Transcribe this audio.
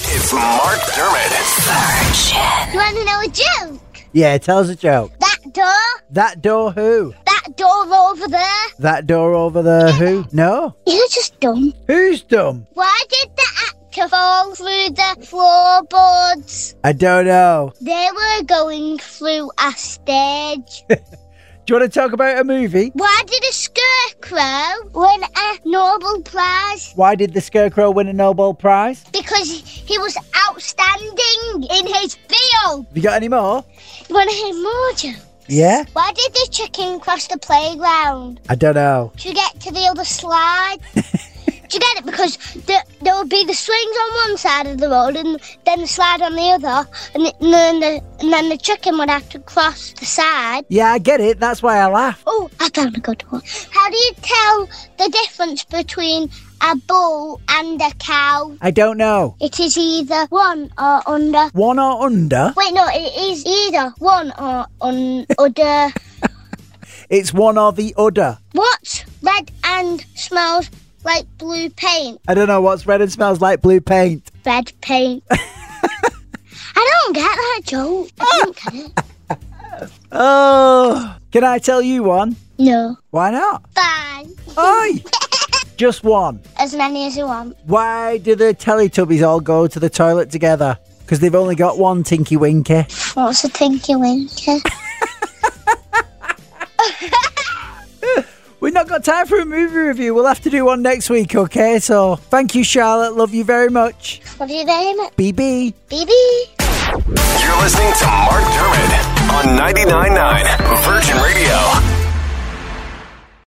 It's Mark Dermott. Virgin. You want to know a joke? Yeah, tell us a joke. That door. That door who? That door over there. That door over there who? No? You're just dumb. Who's dumb? Why did the actor fall through the floorboards? I don't know. They were going through a stage. Do you want to talk about a movie? Why did a scarecrow win a Nobel Prize? Why did the Scarecrow win a Nobel Prize? Because he was outstanding in his field. Have you got any more? You want to hear more jokes? Yeah? Why did the chicken cross the playground? I don't know. To get to the other slide. Do you get it? Because there would be the swings on one side of the road and then the slide on the other, and then the chicken would have to cross the side. Yeah, I get it. That's why I laugh. Oh, I found a good one. How do you tell the difference between a bull and a cow? I don't know. It is either one or under. One or under? Wait, no, it is either one or udder. It's one or the udder. What's red and smells like blue paint? I don't know what's red and smells like blue paint. Red paint. I don't get that joke. I don't get it. Oh, can I tell you one? No. Why not? Fine. Oi! Just one. As many as you want. Why do the Teletubbies all go to the toilet together? Because they've only got one Tinky Winky. What's a Tinky Winky? We've not got time for a movie review. We'll have to do one next week, okay? So, thank you, Charlotte. Love you very much. What do you name it? BB. BB. You're listening to Mark Dermott on 99.9 Virgin Radio.